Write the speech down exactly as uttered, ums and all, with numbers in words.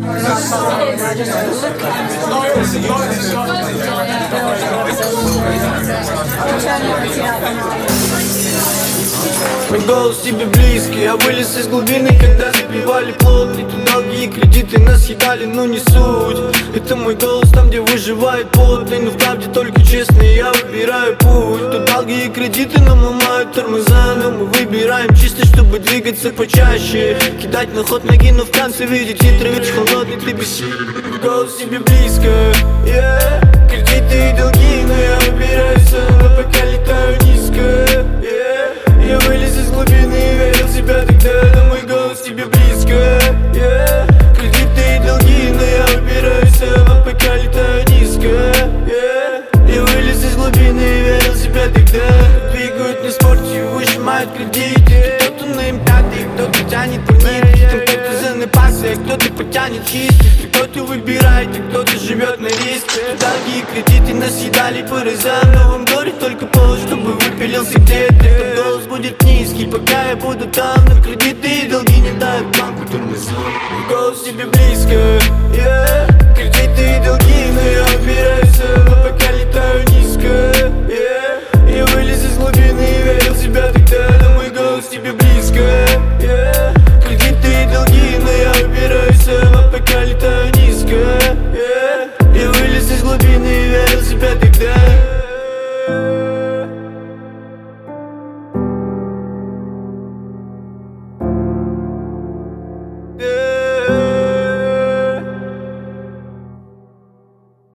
Мой голос тебе близкий, я вылез из глубины, когда забивали плод. И тут долги и кредиты нас съедали, но не суть. Это мой голос там, где выживает потный, но в правде только честный, я выбираю путь. Тут долги и кредиты нам ломают тормоза, но мы выбираем чисто, чтобы двигаться почаще. Кидать на ход ноги, но в конце видеть ветер, ведь холодный, ты бессилен. Голос тебе близко, yeah. Кредиты и долги, но я выбираю сам, а пока летаю низко, yeah. Я вылез из глубины и верил в себя тогда, но мой голос тебе близко, yeah. Кредиты и долги, но я выбираю сам, а пока летаю низко, yeah. Я вылез из глубины и верил в себя тогда. Двигают на спорте, выжимают кредиты. Кто-то на эмпатии, кто-то тянет по нитке, кто-то за напасы, кто-то потянет кисти. Кто-то выбирает, а кто-то живет на риске. Долги и кредиты нас съедали по разам, в новом горе только повод, чтобы выпилился где-то. Этот голос будет низкий, пока я буду там, но кредиты и долги не дают банку тормоза. Голос тебе близко, yeah.